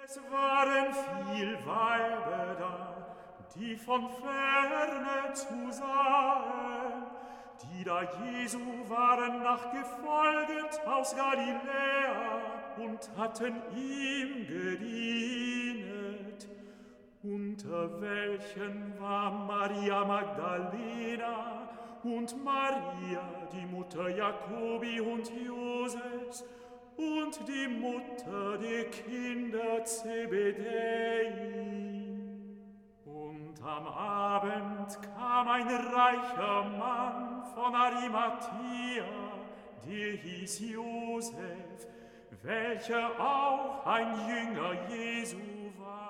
Es waren viel Weiber da, die von ferne zusahen, die da Jesu waren nachgefolget aus Galiläa und hatten ihm gedienet. Unter welchen war Maria Magdalena und Maria, die Mutter Jakobi und Josefs, und die Mutter der Kinder Zebedei. Und am Abend kam ein reicher Mann von Arimathea, der hieß Josef, welcher auch ein Jünger Jesu war.